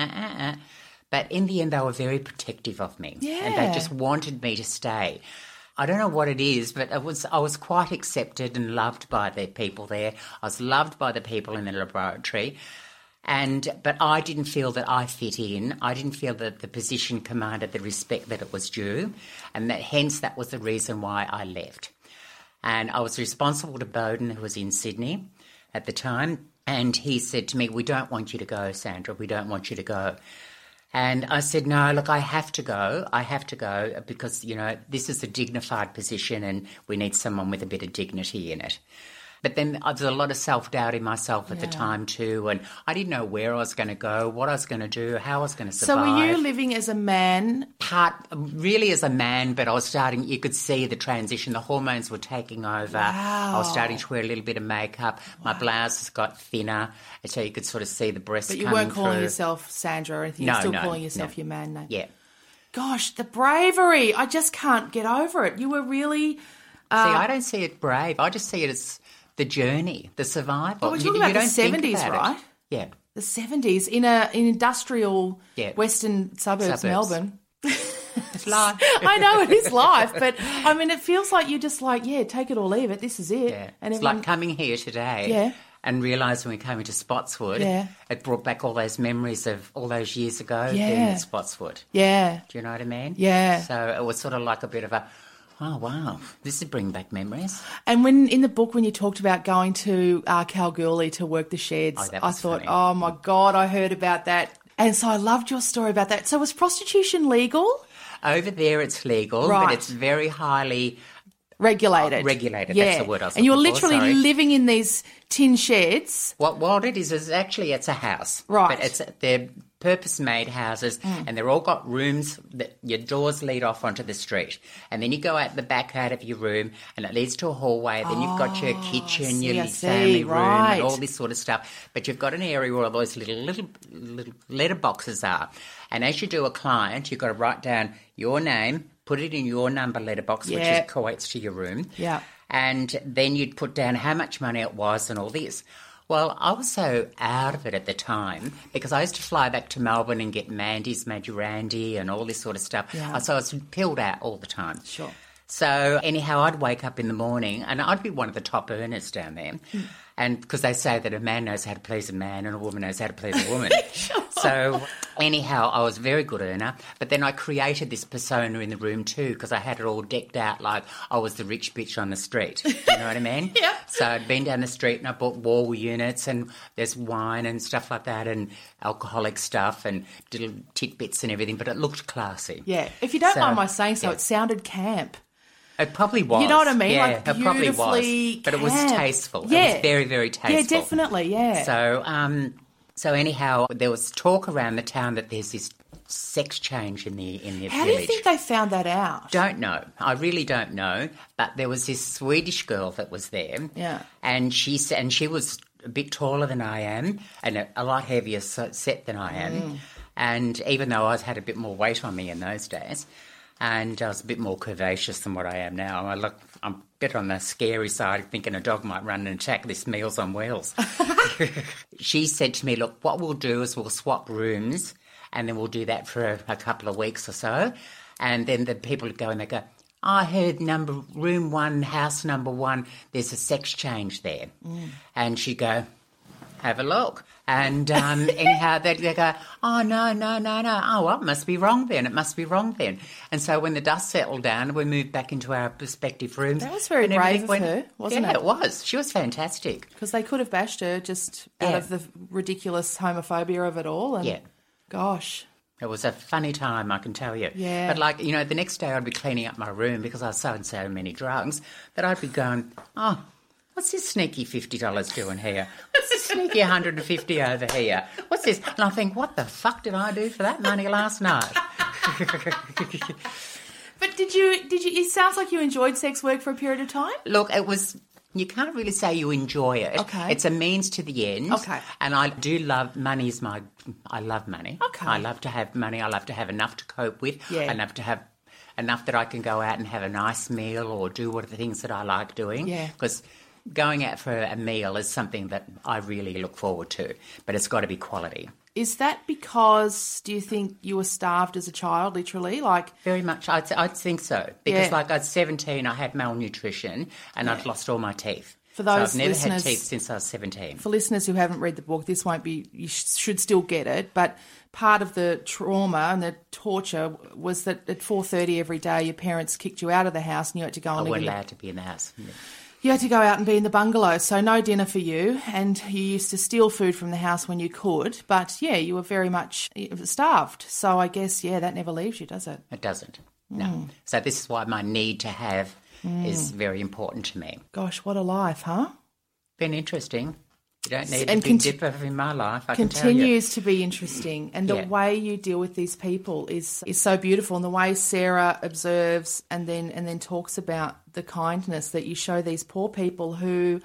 but in the end they were very protective of me. Yeah. And they just wanted me to stay. I don't know what it is, but I was quite accepted and loved by the people there. I was loved by the people in the laboratory. But I didn't feel that I fit in. I didn't feel that the position commanded the respect that it was due, and hence that was the reason why I left. And I was responsible to Bowden, who was in Sydney at the time, and he said to me, "We don't want you to go, Sandra. We don't want you to go." And I said, no, look, I have to go. I have to go because, you know, this is a dignified position and we need someone with a bit of dignity in it. But then there was a lot of self-doubt in myself at the time too, and I didn't know where I was going to go, what I was going to do, how I was going to survive. So were you living as a man? Really as a man, but I was starting, you could see the transition, the hormones were taking over. Wow. I was starting to wear a little bit of makeup. My blouse has got thinner, and so you could sort of see the breasts coming through. But you weren't calling yourself Sandra or anything, you're still calling yourself your man name. Yeah. Gosh, the bravery, I just can't get over it. You were really... See, I don't see it brave, I just see it as... the journey, the survival. Well, we're talking about the 70s, right? Yeah. The 70s in an industrial western suburbs, Melbourne. It's life. I know, it is life, but, I mean, it feels like you're just like, take it or leave it, this is it. Yeah. And it's like coming here today and realising we came into Spotswood, it brought back all those memories of all those years ago being at Spotswood. Yeah. Do you know what I mean? Yeah. So it was sort of like a bit of a... oh, wow, this is bringing back memories. And when in the book, when you talked about going to Kalgoorlie to work the sheds, I thought, oh, my God, I heard about that. And so I loved your story about that. So was prostitution legal? Over there it's legal, but it's very highly... regulated. Regulated, that's the word I was And you're looking for, literally living in these tin sheds. What it is actually it's a house. Right. But they're purpose-made houses and they're all got rooms that your doors lead off onto the street. And then you go out the back out of your room and it leads to a hallway. Then you've got your kitchen, your family room and all this sort of stuff. But you've got an area where all those little letter boxes are. And as you do a client, you've got to write down your name, put it in your number letterbox, which equates to your room. Yeah. And then you'd put down how much money it was and all this. Well, I was so out of it at the time because I used to fly back to Melbourne and get Mandy's Majorandi and all this sort of stuff. Yeah. So I was pilled out all the time. Sure. So anyhow, I'd wake up in the morning and I'd be one of the top earners down there. And because they say that a man knows how to please a man and a woman knows how to please a woman. Sure. So anyhow, I was a very good earner. But then I created this persona in the room too because I had it all decked out like I was the rich bitch on the street. You know what I mean? Yeah. So I'd been down the street and I bought wall units and there's wine and stuff like that and alcoholic stuff and little tidbits and everything, but it looked classy. Yeah. If you don't mind my saying so, it sounded camp. It probably was. You know what I mean? Yeah, like it probably was. But it was tasteful. Yeah. It was very, very tasteful. Yeah, definitely, yeah. So anyhow, there was talk around the town that there's this sex change in the village. How do you think they found that out? Don't know. I really don't know. But there was this Swedish girl that was there. Yeah. And she was a bit taller than I am and a lot heavier set than I am. And even though I had a bit more weight on me in those days, and I was a bit more curvaceous than what I am now. I'm a bit on the scary side, thinking a dog might run and attack this Meals on Wheels. She said to me, look, what we'll do is we'll swap rooms and then we'll do that for a couple of weeks or so. And then the people would go and they go, I heard room 1, house number 1, there's a sex change there. And she'd go, have a look. And anyhow, they go, oh, no. Oh, well, it must be wrong then. And so when the dust settled down, we moved back into our respective rooms. That was very brave of her, wasn't it? Yeah, it was. She was fantastic. Because they could have bashed her just out of the ridiculous homophobia of it all. And gosh. It was a funny time, I can tell you. Yeah. But, like, you know, the next day I'd be cleaning up my room because I was so many drugs that I'd be going, oh, what's this sneaky $50 doing here? What's this sneaky $150 over here? What's this? And I think, what the fuck did I do for that money last night? But did you? It sounds like you enjoyed sex work for a period of time. Look, it was. You can't really say you enjoy it. Okay. It's a means to the end. Okay. And I do love money. I love money. Okay. I love to have money. I love to have enough to cope with. Yeah. I love to have enough that I can go out and have a nice meal or do what are the things that I like doing. Yeah. Because going out for a meal is something that I really look forward to, but it's got to be quality. Is that because, do you think you were starved as a child, literally? Very much. I'd think so. Because, I was 17, I had malnutrition and I'd lost all my teeth. For those so I've never listeners, had teeth since I was 17. For listeners who haven't read the book, this won't be, you should still get it, but part of the trauma and the torture was that at 4:30 every day your parents kicked you out of the house and you had to go and I live wasn't allowed to be in the house. You had to go out and be in the bungalow, so no dinner for you, and you used to steal food from the house when you could, but, yeah, you were very much starved. So I guess, yeah, that never leaves you, does it? It doesn't, no. So this is why my need to have is very important to me. Gosh, what a life, huh? Been interesting. You don't need a big dipper in my life, I can tell you. Continues to be interesting. And the way you deal with these people is so beautiful. And the way Sarah observes and then talks about the kindness that you show these poor people who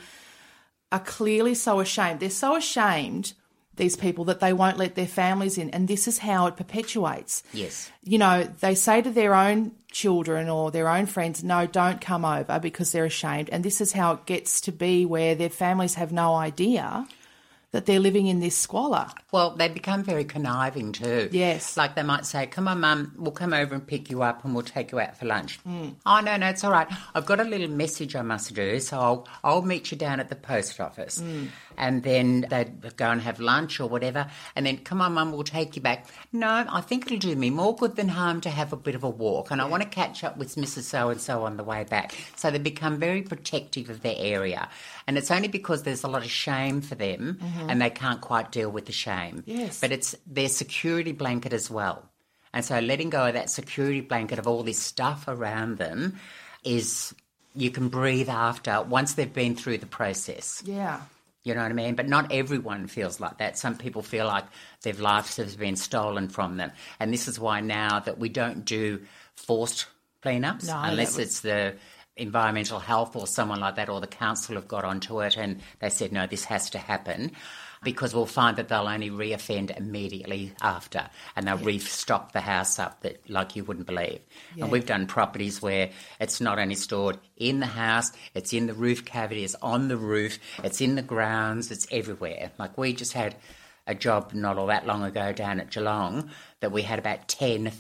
are clearly so ashamed. They're so ashamed, these people, that they won't let their families in. And this is how it perpetuates. Yes. You know, they say to their own children or their own friends, no, don't come over, because they're ashamed. And this is how it gets to be, where their families have no idea that they're living in this squalor. Well, they become very conniving too. Yes. Like they might say, come on, Mum, we'll come over and pick you up and we'll take you out for lunch. Oh, no, it's all right. I've got a little message I must do, so I'll meet you down at the post office. And then they'd go and have lunch or whatever, and then, come on, Mum, we'll take you back. No, I think it'll do me more good than harm to have a bit of a walk, and I want to catch up with Mrs. So-and-so on the way back. So they become very protective of their area. And it's only because there's a lot of shame for them and they can't quite deal with the shame. Yes. But it's their security blanket as well. And so letting go of that security blanket of all this stuff around them is, you can breathe after once they've been through the process. Yeah. You know what I mean? But not everyone feels like that. Some people feel like their lives have been stolen from them. And this is why now that we don't do forced cleanups, unless it's the environmental health or someone like that, or the council have got onto it and they said, no, this has to happen, because we'll find that they'll only reoffend immediately after, and they'll restock the house up that like you wouldn't believe. And we've done properties where it's not only stored in the house, it's in the roof cavity, it's on the roof, it's in the grounds, it's everywhere. Like we just had a job not all that long ago down at Geelong that we had about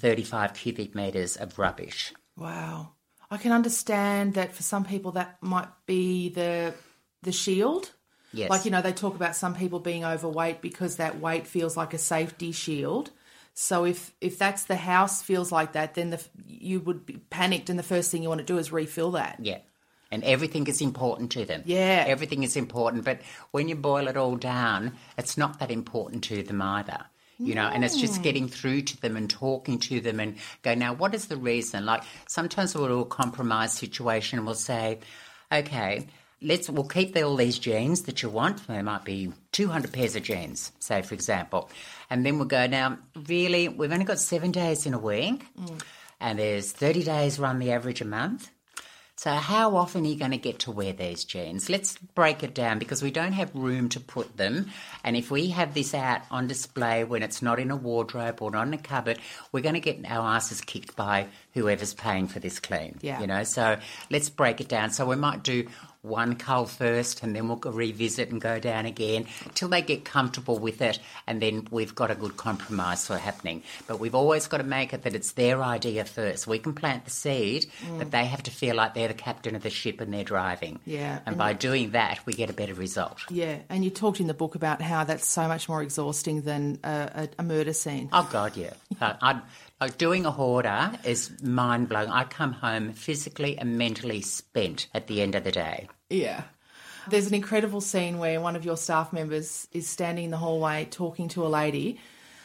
35 cubic metres of rubbish. Wow. I can understand that for some people that might be the shield. Yes. Like, you know, they talk about some people being overweight because that weight feels like a safety shield. So if that's the house feels like that, then you would be panicked, and the first thing you want to do is refill that. Yeah. And everything is important to them. Yeah. Everything is important. But when you boil it all down, it's not that important to them either. You know, and it's just getting through to them and talking to them and go, now, what is the reason? Like sometimes we'll do a compromise situation and we'll say, okay, we'll keep all these jeans that you want. There might be 200 pairs of jeans, say, for example. And then we'll go, now, really, we've only got 7 days in a week and there's 30 days run the average a month. So how often are you going to get to wear these jeans? Let's break it down, because we don't have room to put them. And if we have this out on display when it's not in a wardrobe or not in a cupboard, we're going to get our asses kicked by whoever's paying for this clean. Yeah. You know, so let's break it down. So we might do one cull first and then we'll revisit and go down again till they get comfortable with it, and then we've got a good compromise for happening. But we've always got to make it that it's their idea first. We can plant the seed, but they have to feel like they're the captain of the ship and they're driving. Yeah. And by doing that, we get a better result. Yeah, and you talked in the book about how that's so much more exhausting than a murder scene. Oh, God, yeah. Doing a hoarder is mind-blowing. I come home physically and mentally spent at the end of the day. Yeah. There's an incredible scene where one of your staff members is standing in the hallway talking to a lady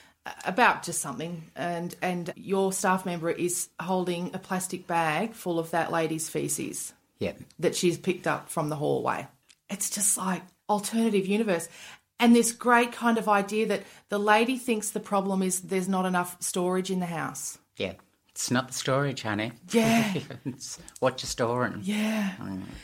about just something, and your staff member is holding a plastic bag full of that lady's faeces that she's picked up from the hallway. It's just like alternative universe. And this great kind of idea that the lady thinks the problem is there's not enough storage in the house. Yeah. It's not the storage, honey. Yeah. It's what you're storing. Yeah.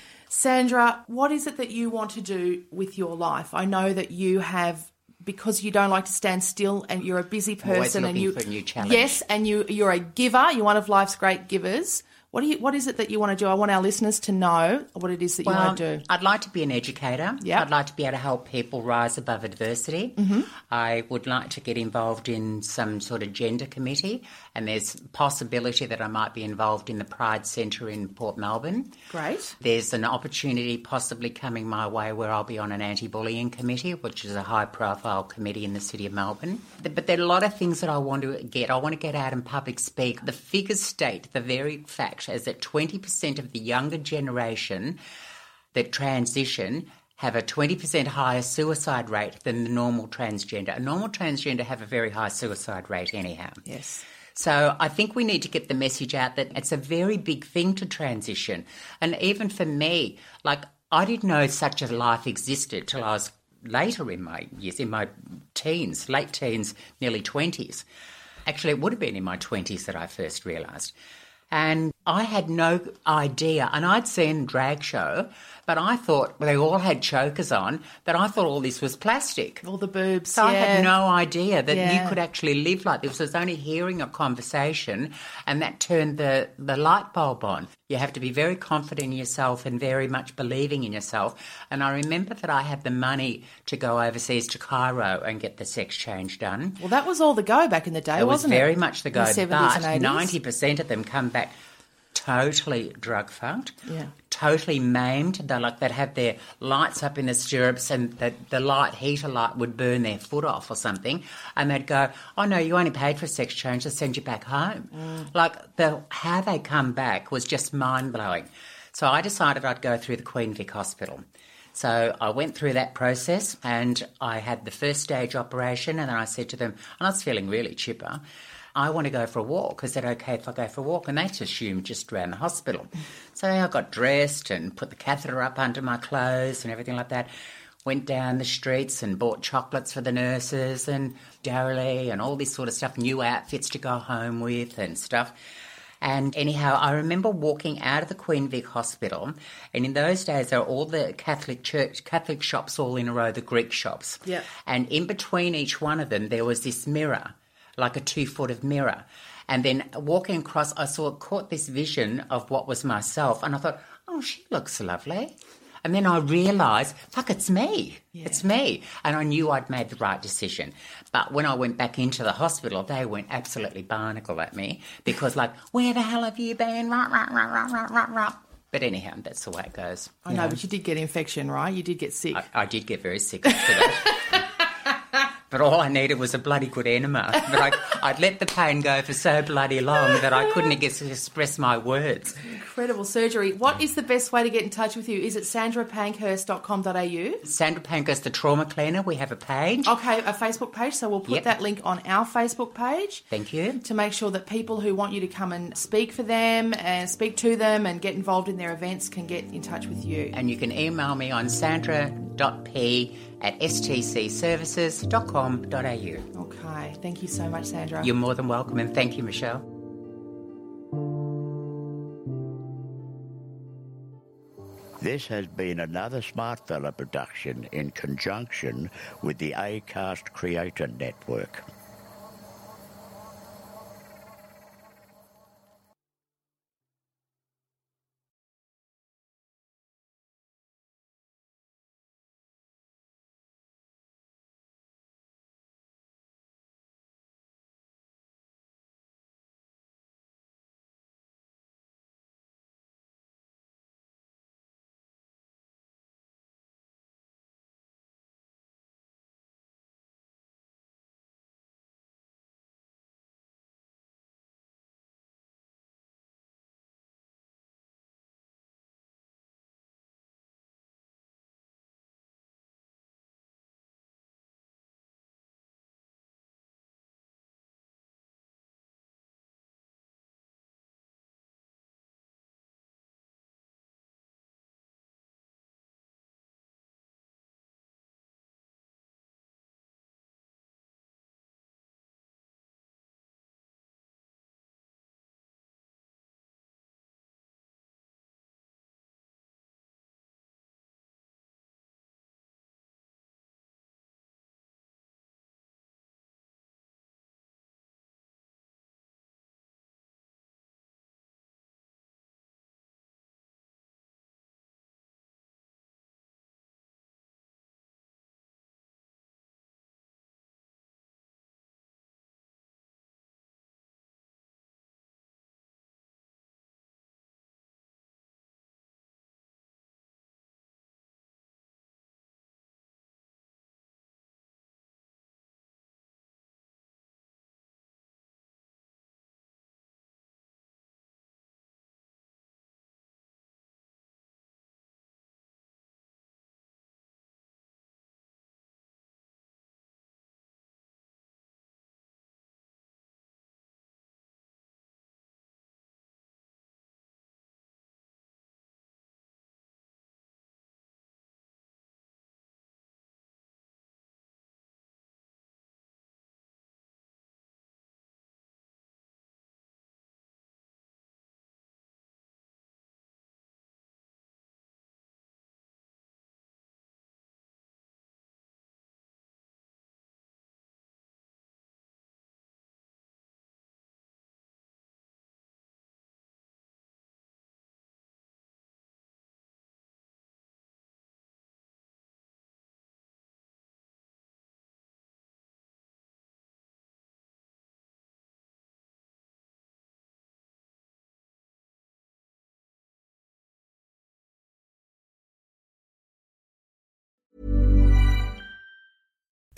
Sandra, what is it that you want to do with your life? I know that you have, because you don't like to stand still and you're a busy person. Always looking for a new challenge. Yes, and you're a giver. You're one of life's great givers. What is it that you want to do? I want our listeners to know what it is that you want to do. I'd like to be an educator. Yeah. I'd like to be able to help people rise above adversity. Mm-hmm. I would like to get involved in some sort of gender committee, and there's possibility that I might be involved in the Pride Centre in Port Melbourne. Great. There's an opportunity possibly coming my way where I'll be on an anti-bullying committee, which is a high-profile committee in the city of Melbourne. But there are a lot of things that I want to get. I want to get out and public speak. The figures state the very fact is that 20% of the younger generation that transition have a 20% higher suicide rate than the normal transgender. A normal transgender have a very high suicide rate anyhow. Yes. So I think we need to get the message out that it's a very big thing to transition. And even for me, like, I didn't know such a life existed till I was later in my years, in my teens, late teens, nearly 20s. Actually, it would have been in my 20s that I first realised. And I had no idea. And I'd seen Drag Show, but I thought they all had chokers on, but I thought all this was plastic. All the boobs, So I had no idea that Yeah. you could actually live like this. I was only hearing a conversation, and that turned the light bulb on. You have to be very confident in yourself and very much believing in yourself. And I remember that I had the money to go overseas to Cairo and get the sex change done. Well, that was all the go back in the day, It was wasn't it? very much the go, In the 70s but and 80s. 90% of them come back totally drug fucked, Yeah. totally maimed. They'd have their lights up in the stirrups, and the heater light would burn their foot off or something, and they'd go, "Oh no, you only paid for a sex change, they'll send you back home." How they come back was just mind blowing. So I decided I'd go through the Queen Vic Hospital. So I went through that process, and I had the first stage operation, and then I said to them, and I was feeling really chipper, I want to go for a walk. Is that okay if I go for a walk? And they just assumed just around the hospital. So I got dressed and put the catheter up under my clothes and everything like that. Went down the streets and bought chocolates for the nurses and Darrelly and all this sort of stuff, new outfits to go home with and stuff. And anyhow, I remember walking out of the Queen Vic Hospital, and in those days there were all the Catholic shops all in a row, the Greek shops. Yeah. And in between each one of them there was this mirror, like a 2-foot mirror. And then walking across, I caught this vision of what was myself, and I thought, oh, she looks lovely. And then I realised, fuck, it's me. Yeah. It's me. And I knew I'd made the right decision. But when I went back into the hospital, they went absolutely barnacle at me because, like, where the hell have you been? Rah, rah, rah, rah, rah, rah, rah. But anyhow, that's the way it goes. I know, but you did get infection, right? You did get sick. I did get very sick after that. But all I needed was a bloody good enema. But I'd let the pain go for so bloody long that I couldn't express my words. Incredible surgery. What is the best way to get in touch with you? Is it sandrapankhurst.com.au? Sandra Pankhurst, the trauma cleaner. We have a page. Okay, a Facebook page. So we'll put that link on our Facebook page. Thank you. To make sure that people who want you to come and speak for them and speak to them and get involved in their events can get in touch with you. And you can email me on sandra.p@stcservices.com.au. Okay, thank you so much, Sandra. You're more than welcome, and thank you, Michelle. This has been another Smartfella production in conjunction with the Acast Creator Network.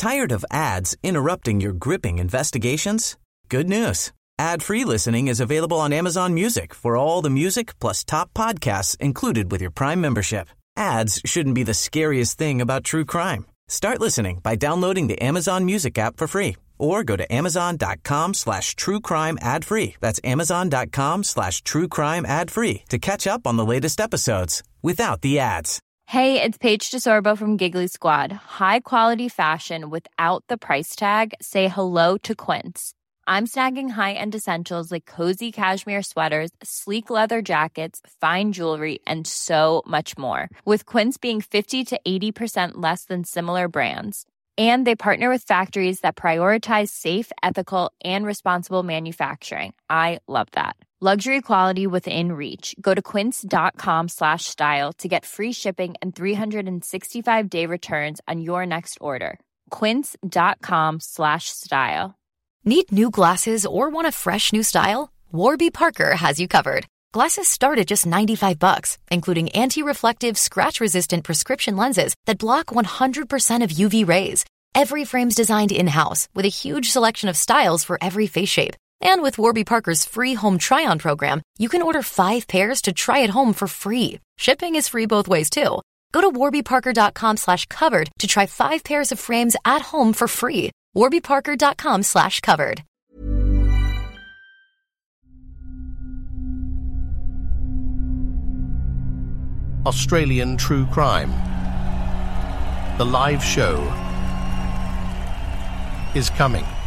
Tired of ads interrupting your gripping investigations? Good news. Ad-free listening is available on Amazon Music for all the music plus top podcasts included with your Prime membership. Ads shouldn't be the scariest thing about true crime. Start listening by downloading the Amazon Music app for free or go to amazon.com/truecrime ad-free. That's amazon.com/truecrime ad-free to catch up on the latest episodes without the ads. Hey, it's Paige DeSorbo from Giggly Squad. High quality fashion without the price tag. Say hello to Quince. I'm snagging high-end essentials like cozy cashmere sweaters, sleek leather jackets, fine jewelry, and so much more. With Quince being 50 to 80% less than similar brands. And they partner with factories that prioritize safe, ethical, and responsible manufacturing. I love that. Luxury quality within reach. Go to quince.com/style to get free shipping and 365-day returns on your next order. Quince.com/style. Need new glasses or want a fresh new style? Warby Parker has you covered. Glasses start at just $95, including anti-reflective, scratch-resistant prescription lenses that block 100% of UV rays. Every frame's designed in-house with a huge selection of styles for every face shape. And with Warby Parker's free home try-on program, you can order 5 pairs to try at home for free. Shipping is free both ways, too. Go to warbyparker.com/covered to try 5 pairs of frames at home for free. warbyparker.com/covered. Australian True Crime. The live show is coming.